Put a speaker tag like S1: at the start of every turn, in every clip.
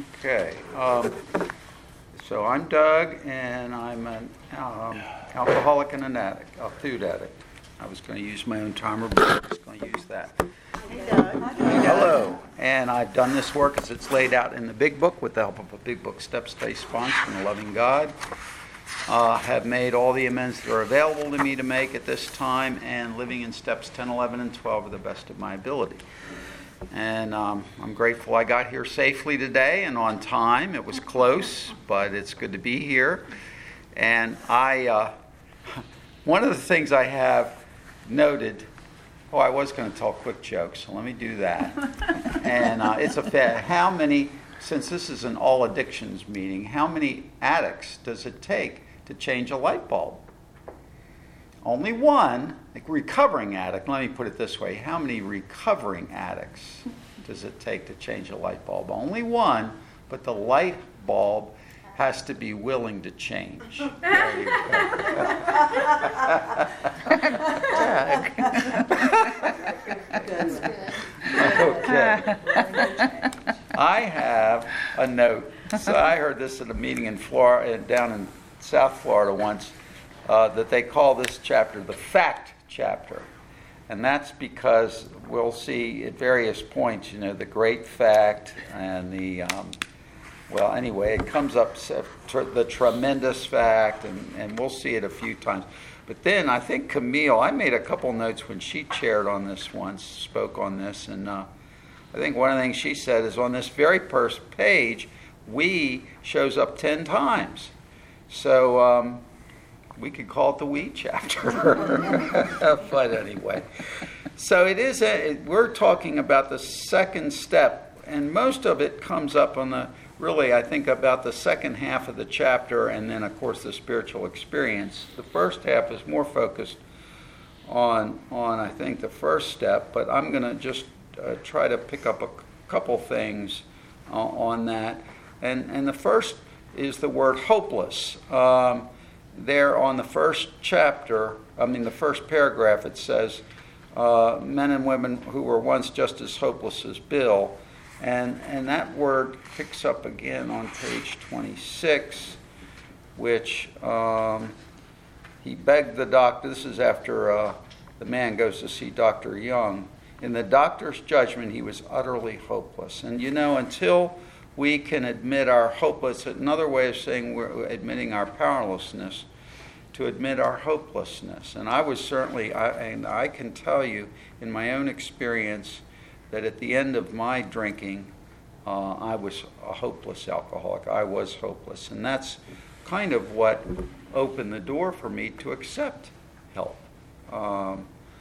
S1: Okay. So I'm Doug, and I'm an alcoholic and an addict, a food addict. I was going to use my own timer, but I'm just going to use that.
S2: Hey, Doug.
S1: Hello. And I've done this work as it's laid out in the Big Book with the help of a Big Book Step-Based Sponge from a loving God. Have made all the amends that are available to me to make at this time, and living in steps 10, 11, and 12 to the best of my ability. And I'm grateful I got here safely today and on time. It was close, but it's good to be here. And one of the things I have noted, I was going to tell quick jokes, so let me do that. And it's a fact. How many, since this is an all addictions meeting, how many addicts does it take to change a light bulb? Only one, like recovering addict. Let me put it this way. How many recovering addicts does it take to change a light bulb? Only one, but the light bulb has to be willing to change. There you go.
S2: That's good.
S1: Okay. I have a note. So I heard this at a meeting in Florida, down in South Florida once, that they call this chapter the fact chapter. And that's because we'll see at various points, the great fact and the, it comes up, the tremendous fact, and we'll see it a few times. But then I think Camille, I made a couple notes when she chaired on this once, spoke on this, and I think one of the things she said is on this very first page, we shows up 10 times. So we could call it the we chapter. But anyway. So it is, we're talking about the second step, and most of it comes up on I think about the second half of the chapter, and then of course the spiritual experience. The first half is more focused on I think the first step, but I'm going to just try to pick up a couple things on that. And the first is the word hopeless. There on the first the first paragraph, it says, men and women who were once just as hopeless as Bill. And that word picks up again on page 26, which he begged the doctor. This is after the man goes to see Dr. Young. In the doctor's judgment, he was utterly hopeless. And until we can admit our hopelessness, another way of saying we're admitting our powerlessness, to admit our hopelessness. And I was certainly, I can tell you in my own experience that at the end of my drinking, I was a hopeless alcoholic. I was hopeless. And that's kind of what opened the door for me to accept help. And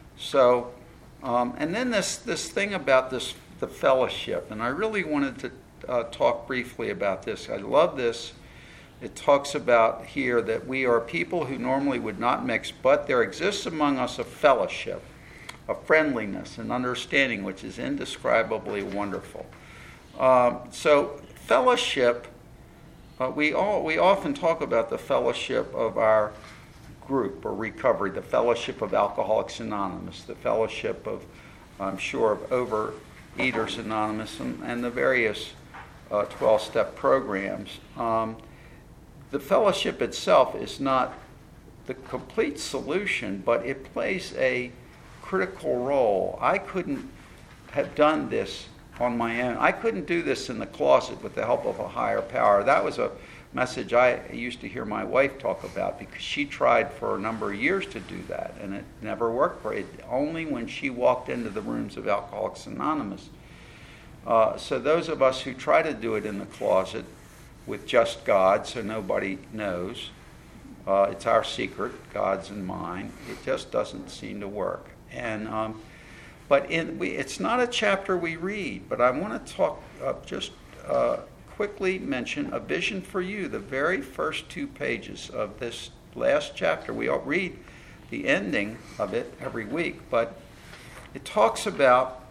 S1: then this thing about the fellowship, and I really wanted to talk briefly about this. I love this. It talks about here that we are people who normally would not mix, but there exists among us a fellowship, a friendliness, an understanding which is indescribably wonderful. So fellowship, we often talk about the fellowship of our group or recovery, the fellowship of Alcoholics Anonymous, the fellowship of, I'm sure, of Overeaters Anonymous, and the various 12-step programs. The fellowship itself is not the complete solution, but it plays a critical role. I couldn't have done this on my own. I couldn't do this in the closet with the help of a higher power. That was a message I used to hear my wife talk about, because she tried for a number of years to do that, and it never worked for her. Only when she walked into the rooms of Alcoholics Anonymous. So those of us who try to do it in the closet with just God, so nobody knows, it's our secret, God's and mine, it just doesn't seem to work. And it's not a chapter we read, but I want to talk quickly mention A Vision for You, the very first 2 pages of this last chapter. We all read the ending of it every week, but it talks about,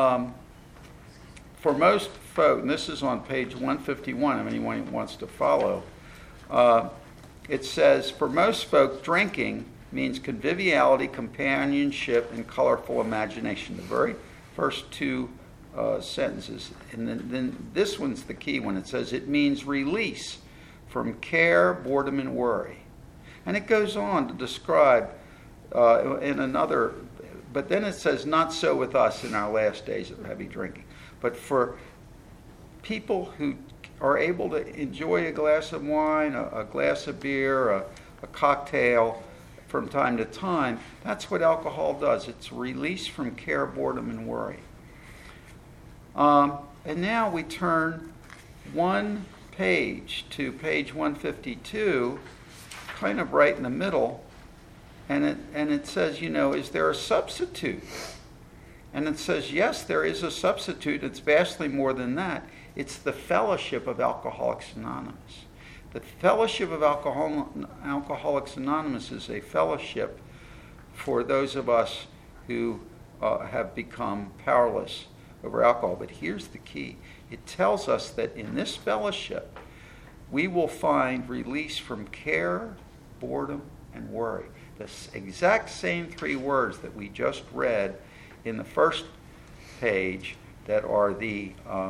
S1: for most folk, and this is on page 151, if anyone wants to follow, it says, for most folk, drinking means conviviality, companionship, and colorful imagination. The very first 2 sentences. And then this one's the key one. It says it means release from care, boredom, and worry. And it goes on to describe in another, but then it says, not so with us in our last days of heavy drinking. But for people who are able to enjoy a glass of wine, a glass of beer, a cocktail from time to time, that's what alcohol does. It's release from care, boredom, and worry. And now we turn one page to page 152, kind of right in the middle, and it says, is there a substitute? And it says, yes, there is a substitute. It's vastly more than that. It's the fellowship of Alcoholics Anonymous. The fellowship of Alcoholics Anonymous is a fellowship for those of us who have become powerless over alcohol. But here's the key. It tells us that in this fellowship, we will find release from care, boredom, and worry. The exact same three words that we just read in the first page that are the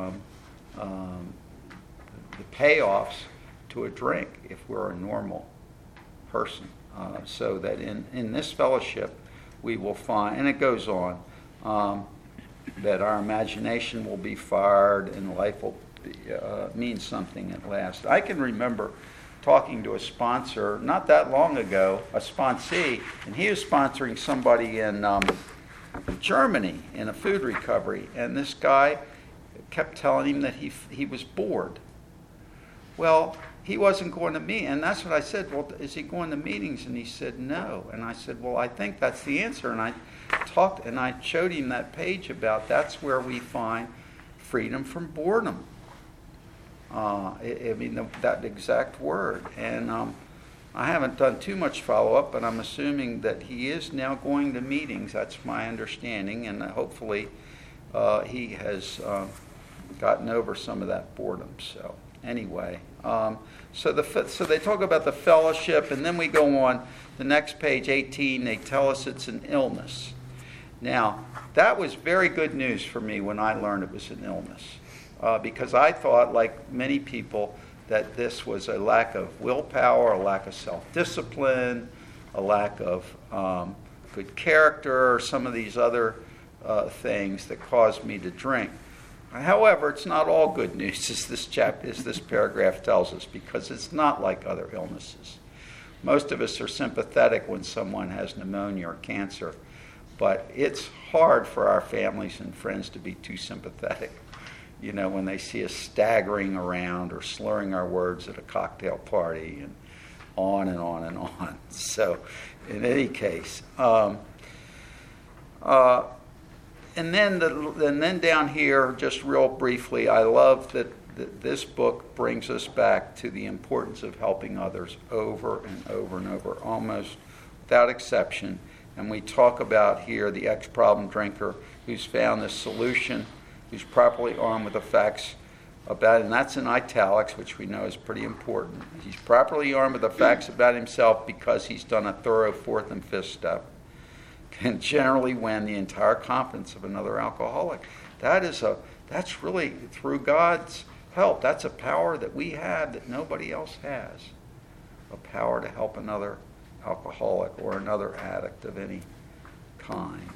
S1: payoffs to a drink if we're a normal person. So that in this fellowship we will find, and it goes on, that our imagination will be fired and life will mean something at last. I can remember talking to a sponsor not that long ago, a sponsee, and he was sponsoring somebody in Germany in a food recovery, and this guy kept telling him that he was bored. Well, he wasn't going to meet, and that's what I said, well, is he going to meetings? And he said no. And I said, well, I think that's the answer. And I showed him that page about that's where we find freedom from boredom. That exact word. And I haven't done too much follow-up, but I'm assuming that he is now going to meetings. That's my understanding, and hopefully he has gotten over some of that boredom. So anyway, so they talk about the fellowship, and then we go on the next page, 18. They tell us it's an illness. Now, that was very good news for me when I learned it was an illness, because I thought, like many people, that this was a lack of willpower, a lack of self-discipline, a lack of good character, or some of these other things that caused me to drink. However, it's not all good news, as this paragraph tells us, because it's not like other illnesses. Most of us are sympathetic when someone has pneumonia or cancer, but it's hard for our families and friends to be too sympathetic, when they see us staggering around or slurring our words at a cocktail party, and on and on and on. So, in any case, and then down here, just real briefly, I love that this book brings us back to the importance of helping others over and over and over, almost without exception. And we talk about here the ex-problem drinker who's found this solution, who's properly armed with the facts about, and that's in italics, which we know is pretty important. He's properly armed with the facts about himself because he's done a thorough fourth and fifth step, can generally win the entire confidence of another alcoholic. That's really through God's help. That's a power that we have that nobody else has. A power to help another alcoholic or another addict of any kind.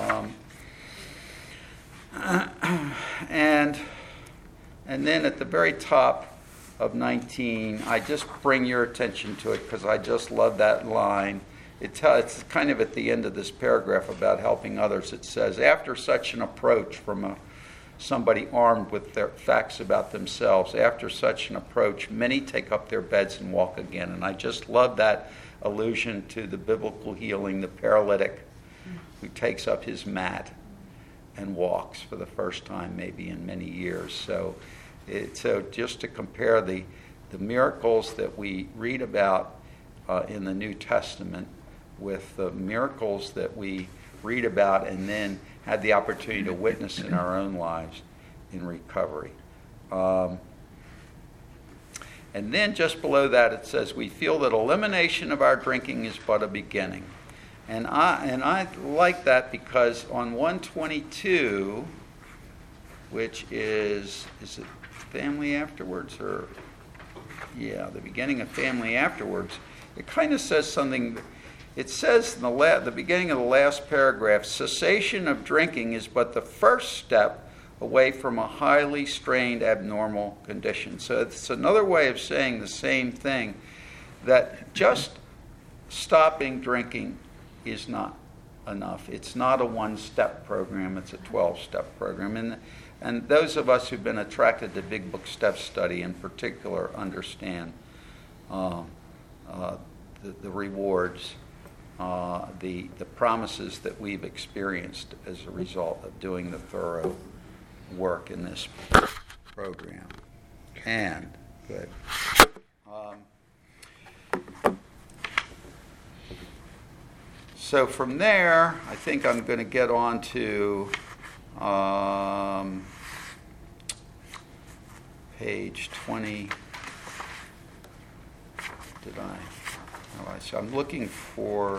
S1: And then at the very top of 19, I just bring your attention to it because I just love that line. It's kind of at the end of this paragraph about helping others. It says, after such an approach from somebody armed with their facts about themselves, after such an approach, many take up their beds and walk again. And I just love that allusion to the biblical healing, the paralytic who takes up his mat and walks for the first time maybe in many years. So just to compare the miracles that we read about in the New Testament with the miracles that we read about and then had the opportunity to witness in our own lives in recovery. And then just below that it says, we feel that elimination of our drinking is but a beginning. And I like that because on 122, which is it Family Afterwards? Or, yeah, the beginning of Family Afterwards. It kind of says something. It says in the beginning of the last paragraph, cessation of drinking is but the first step away from a highly strained abnormal condition. So it's another way of saying the same thing, that just stopping drinking is not enough. It's not a one-step program, it's a 12-step program. And those of us who've been attracted to Big Book Step Study in particular understand the rewards, the promises that we've experienced as a result of doing the thorough work in this program. And, good. So from there, I think I'm going to get on to page 20. Did I? Oh, so I'm looking for,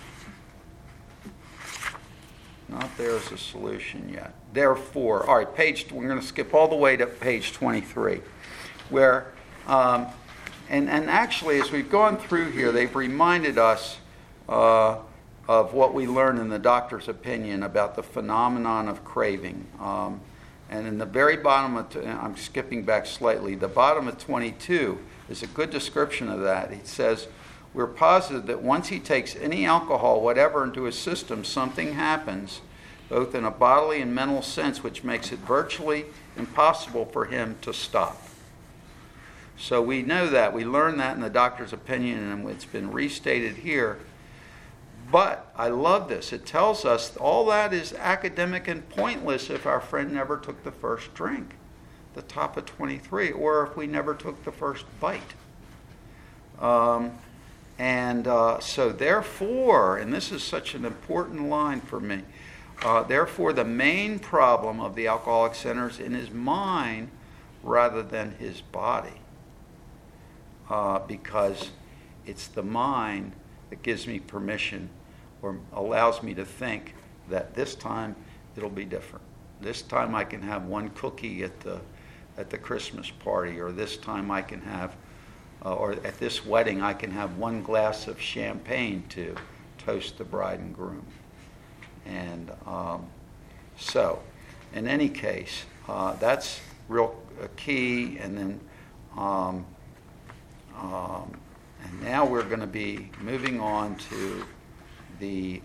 S1: not there's a solution yet. Therefore, all right, we're going to skip all the way to page 23, where, and actually as we've gone through here, they've reminded us of what we learned in the doctor's opinion about the phenomenon of craving. And in the very bottom of, I'm skipping back slightly, the bottom of 22 is a good description of that. He says, we're positive that once he takes any alcohol, whatever, into his system, something happens, both in a bodily and mental sense, which makes it virtually impossible for him to stop. So we know that. We learned that in the doctor's opinion, and it's been restated here. But I love this. It tells us all that is academic and pointless if our friend never took the first drink, the top of 23, or if we never took the first bite. So therefore, and this is such an important line for me, therefore the main problem of the alcoholic centers in his mind rather than his body. Because it's the mind that gives me permission or allows me to think that this time it'll be different. This time I can have one cookie at the Christmas party, or this time I can have, or at this wedding I can have one glass of champagne to toast the bride and groom. And so, in any case, that's real key. And then, and now we're going to be moving on to the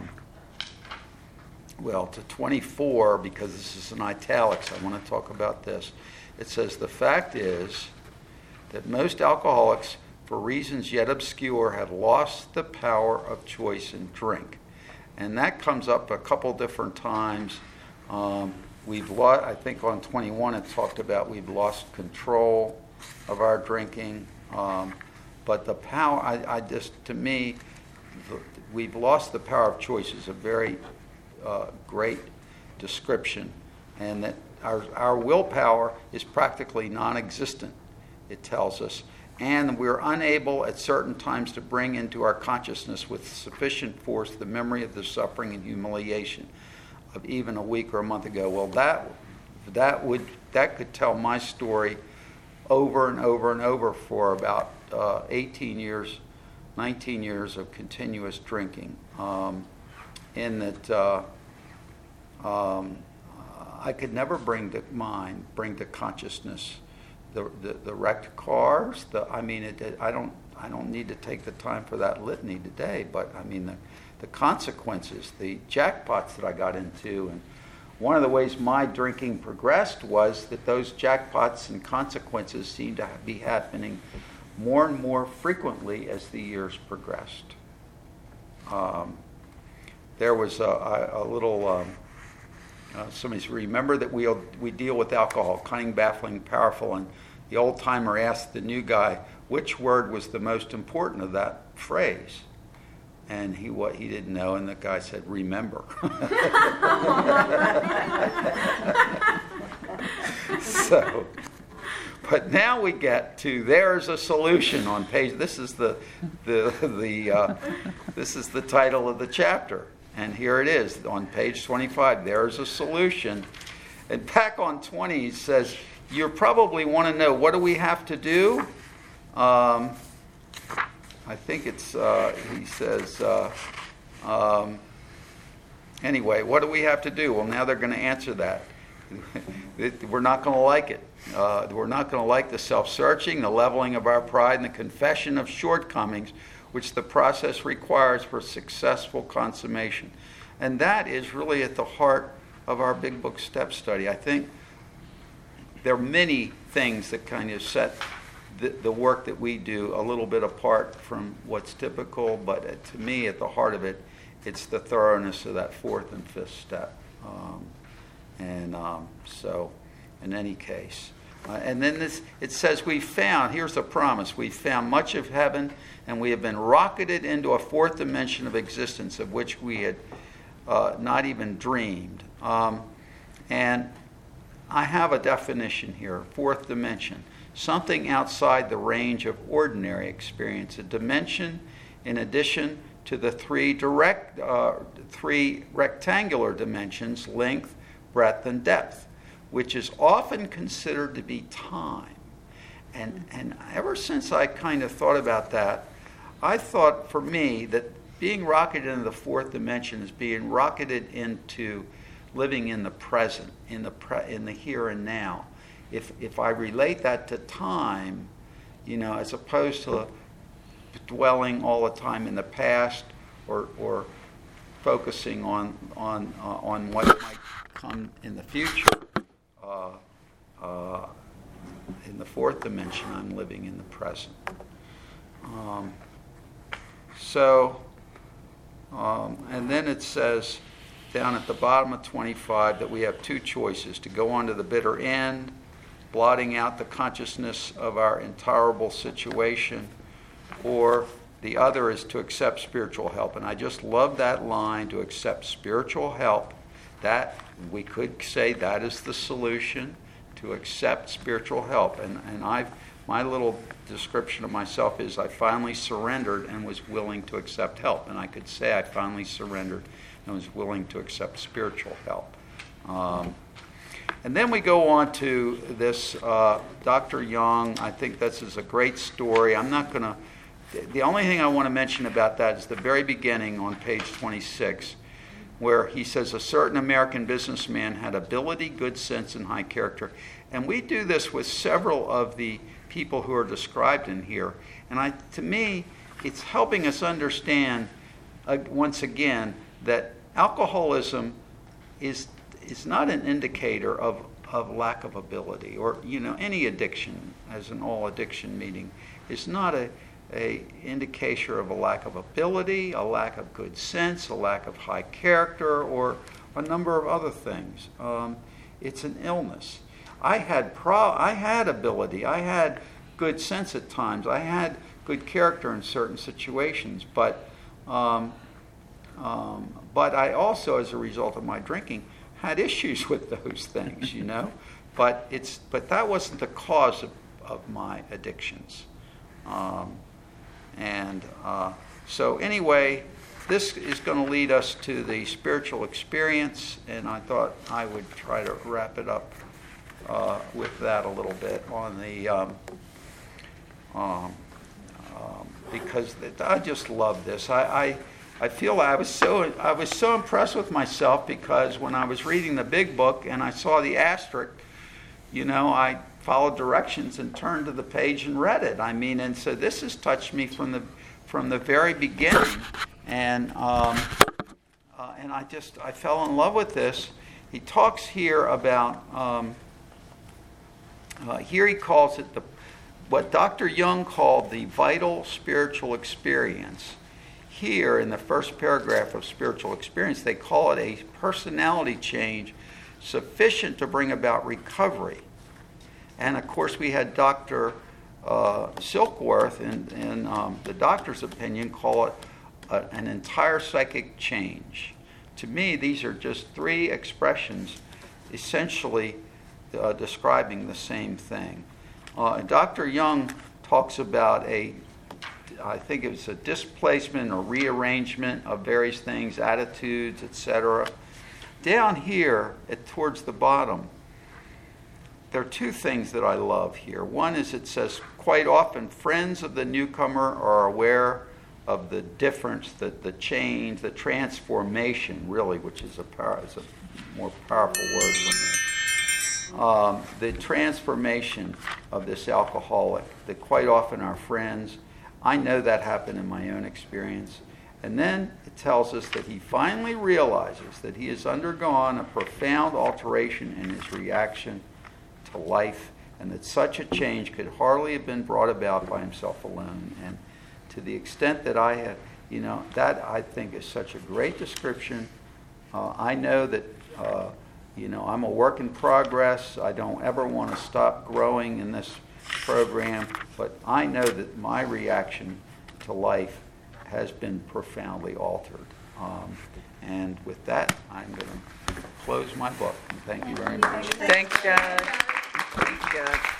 S1: to 24, because this is in italics. I want to talk about this. It says, the fact is that most alcoholics, for reasons yet obscure, have lost the power of choice in drink. And that comes up a couple different times. We've lost, I think on 21 it talked about we've lost control of our drinking. But the power, to me, we've lost the power of choice is a very great description, and that our willpower is practically non-existent, it tells us, and we're unable at certain times to bring into our consciousness with sufficient force the memory of the suffering and humiliation of even a week or a month ago. Well, that could tell my story over and over and over for about 18 years, 19 years of continuous drinking, in that I could never bring to mind, bring to consciousness the wrecked cars. I don't need to take the time for that litany today, but I mean the consequences, the jackpots that I got into, and one of the ways my drinking progressed was that those jackpots and consequences seemed to be happening more and more frequently as the years progressed. There was a little, somebody's, remember that we deal with alcohol, cunning, baffling, powerful, and the old timer asked the new guy which word was the most important of that phrase. And he didn't know, and the guy said, remember. So, but now we get to there's a solution on page. This is this is the title of the chapter, and here it is on page 25. There's a solution, And back on 20, he says, you probably want to know, what do we have to do? I think it's, he says, anyway, what do we have to do? Well, now they're going to answer that. We're not going to like it. We're not going to like the self-searching, the leveling of our pride, and the confession of shortcomings, which the process requires for successful consummation. And that is really at the heart of our Big Book Step Study. I think there are many things that kind of set the work that we do a little bit apart from what's typical, but to me, at the heart of it, it's the thoroughness of that fourth and fifth step. So, in any case. And then it says, here's the promise, we found much of heaven, and we have been rocketed into a fourth dimension of existence of which we had not even dreamed. And I have a definition here, fourth dimension, something outside the range of ordinary experience, a dimension in addition to the three rectangular dimensions, length, breadth, and depth, which is often considered to be time. And ever since I kind of thought about that, I thought for me that being rocketed into the fourth dimension is being rocketed into living in the present, in the here and now. If I relate that to time, as opposed to dwelling all the time in the past or focusing on what might come in the future, in the fourth dimension, I'm living in the present. And then it says down at the bottom of 25 that we have two choices: to go on to the bitter end, blotting out the consciousness of our intolerable situation, or the other is to accept spiritual help. And I just love that line, to accept spiritual help. That, we could say, that is the solution, to accept spiritual help. And my little description of myself is I finally surrendered and was willing to accept help. And I could say I finally surrendered and was willing to accept spiritual help. And then we go on to this Dr. Young. I think this is a great story. I'm not going to... The only thing I want to mention about that is the very beginning on page 26, where he says a certain American businessman had ability, good sense, and high character. And we do this with several of the people who are described in here. And to me, it's helping us understand, once again, that alcoholism is not an indicator of lack of ability, or any addiction, as in all addiction meeting, is not a indication of a lack of ability, a lack of good sense, a lack of high character, or a number of other things. It's an illness. I had ability. I had good sense at times. I had good character in certain situations, but I also, as a result of my drinking, had issues with those things, But that wasn't the cause of my addictions. So anyway, this is going to lead us to the spiritual experience, and I thought I would try to wrap it up with that a little bit on the because I just love this. I feel I was so impressed with myself, because when I was reading the Big Book and I saw the asterisk, I followed directions and turned to the page and read it. And so this has touched me from the very beginning, and I fell in love with this. He talks here about here he calls it what Dr. Young called the vital spiritual experience. Here in the first paragraph of spiritual experience, they call it a personality change sufficient to bring about recovery. And of course, we had Dr. Silkworth, in the doctor's opinion, call it an entire psychic change. To me, these are just three expressions essentially describing the same thing. Dr. Young talks about I think it was a displacement or rearrangement of various things, attitudes, etc. Down here, towards the bottom, there are two things that I love here. One is it says, quite often, friends of the newcomer are aware of the difference, the change, the transformation, really, which is a more powerful word for me. The transformation of this alcoholic, that quite often our friends, I know that happened in my own experience. And then it tells us that he finally realizes that he has undergone a profound alteration in his reaction to life, and that such a change could hardly have been brought about by himself alone. And to the extent that I had, that I think is such a great description. I know that, I'm a work in progress. I don't ever want to stop growing in this program, but I know that my reaction to life has been profoundly altered. And with that, I'm going to close my book. And thank you very much.
S3: Thank God. Thank God.